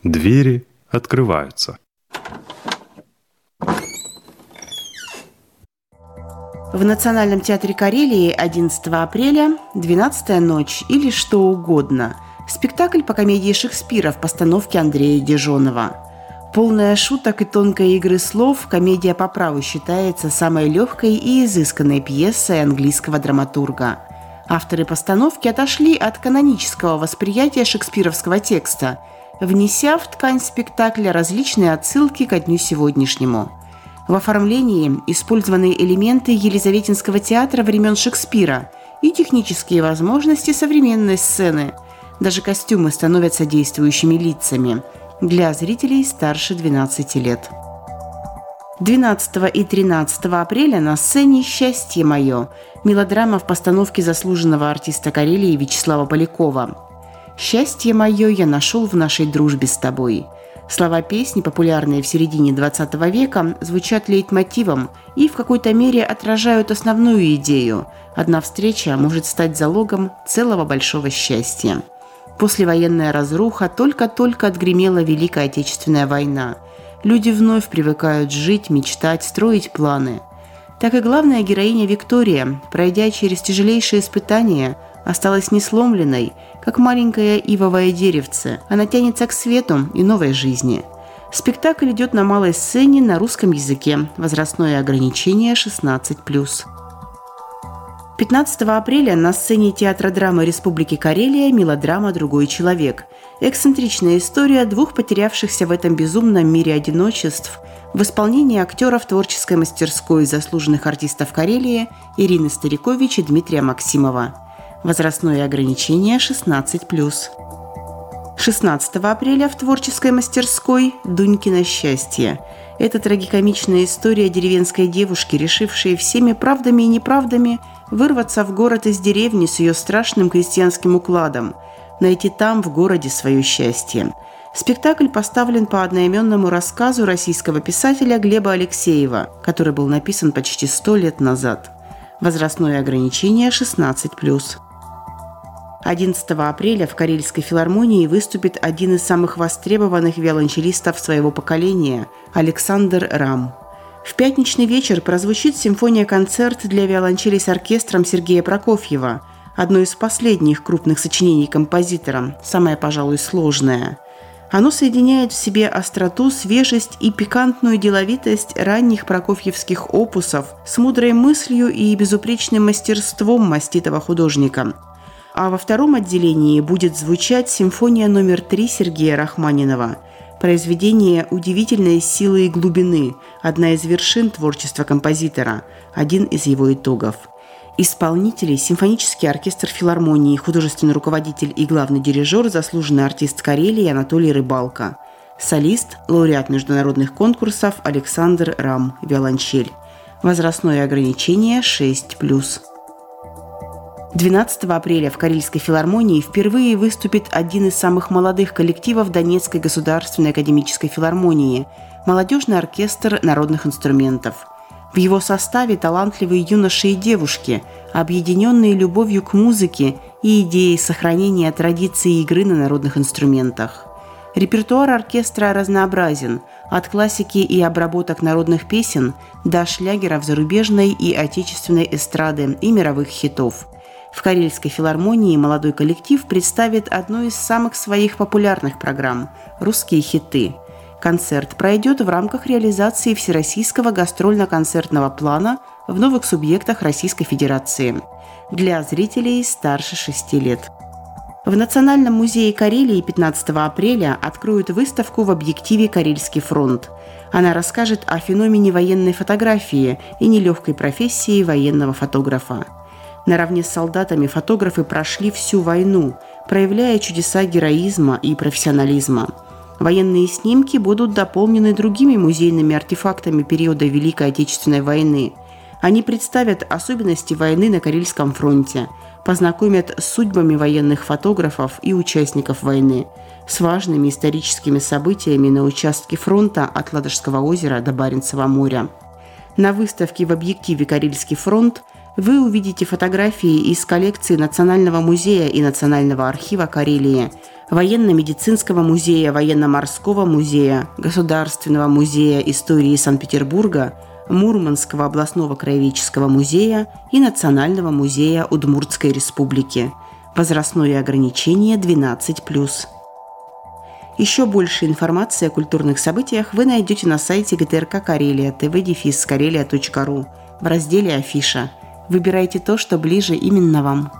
Двери открываются. В Национальном театре Карелии 11 апреля «12-я ночь» или «Что угодно» – спектакль по комедии Шекспира в постановке Андрея Дижонова. Полная шуток и тонкой игры слов, комедия по праву считается самой легкой и изысканной пьесой английского драматурга. Авторы постановки отошли от канонического восприятия шекспировского текста, внеся в ткань спектакля различные отсылки ко дню сегодняшнему. В оформлении использованы элементы елизаветинского театра времен Шекспира и технические возможности современной сцены. Даже костюмы становятся действующими лицами для зрителей старше 12 лет. 12 и 13 апреля на сцене «Счастье мое» – мелодрама в постановке заслуженного артиста Карелии Вячеслава Полякова. «Счастье мое я нашел в нашей дружбе с тобой». Слова песни, популярные в середине XX века, звучат лейтмотивом и в какой-то мере отражают основную идею – одна встреча может стать залогом целого большого счастья. Послевоенная разруха, только-только отгремела Великая Отечественная война. Люди вновь привыкают жить, мечтать, строить планы. Так и главная героиня Виктория, пройдя через тяжелейшие испытания, осталась несломленной, как маленькое ивовое деревце. Она тянется к свету и новой жизни. Спектакль идет на малой сцене на русском языке. Возрастное ограничение 16+. 15 апреля на сцене Театра драмы Республики Карелия мелодрама «Другой человек». Эксцентричная история двух потерявшихся в этом безумном мире одиночеств в исполнении актеров творческой мастерской заслуженных артистов Карелии Ирины Старикович и Дмитрия Максимова. Возрастное ограничение 16+. 16 апреля в творческой мастерской «Дунькино счастье». Это трагикомичная история деревенской девушки, решившей всеми правдами и неправдами вырваться в город из деревни с ее страшным крестьянским укладом, найти там, в городе, свое счастье. Спектакль поставлен по одноименному рассказу российского писателя Глеба Алексеева, который был написан почти 100 лет назад. Возрастное ограничение 16+. 11 апреля в Карельской филармонии выступит один из самых востребованных виолончелистов своего поколения – Александр Рам. В пятничный вечер прозвучит симфония-концерт для виолончели с оркестром Сергея Прокофьева, одно из последних крупных сочинений композитора, самое, пожалуй, сложное. Оно соединяет в себе остроту, свежесть и пикантную деловитость ранних прокофьевских опусов с мудрой мыслью и безупречным мастерством маститого художника. А во втором отделении будет звучать симфония номер 3 Сергея Рахманинова. Произведение удивительной силы и глубины, одна из вершин творчества композитора, один из его итогов. Исполнители – симфонический оркестр филармонии, художественный руководитель и главный дирижер, заслуженный артист Карелии Анатолий Рыбалко. Солист – лауреат международных конкурсов Александр Рам, виолончель. Возрастное ограничение 6+. 12 апреля в Карельской филармонии впервые выступит один из самых молодых коллективов Донецкой государственной академической филармонии – молодежный оркестр народных инструментов. В его составе талантливые юноши и девушки, объединенные любовью к музыке и идеей сохранения традиции игры на народных инструментах. Репертуар оркестра разнообразен – от классики и обработок народных песен до шлягеров зарубежной и отечественной эстрады и мировых хитов. В Карельской филармонии молодой коллектив представит одну из самых своих популярных программ – «Русские хиты». Концерт пройдет в рамках реализации всероссийского гастрольно-концертного плана в новых субъектах Российской Федерации для зрителей старше 6 лет. В Национальном музее Карелии 15 апреля откроют выставку в объективе «Карельский фронт». Она расскажет о феномене военной фотографии и нелегкой профессии военного фотографа. Наравне с солдатами фотографы прошли всю войну, проявляя чудеса героизма и профессионализма. Военные снимки будут дополнены другими музейными артефактами периода Великой Отечественной войны. Они представят особенности войны на Карельском фронте, познакомят с судьбами военных фотографов и участников войны, с важными историческими событиями на участке фронта от Ладожского озера до Баренцева моря. На выставке в объективе «Карельский фронт» вы увидите фотографии из коллекции Национального музея и Национального архива Карелии, Военно-медицинского музея, Военно-морского музея, Государственного музея истории Санкт-Петербурга, Мурманского областного краеведческого музея и Национального музея Удмуртской республики. Возрастное ограничение 12+. Еще больше информации о культурных событиях вы найдете на сайте ГТРК Карелия tv-karelia.ru в разделе «Афиша». Выбирайте то, что ближе именно вам.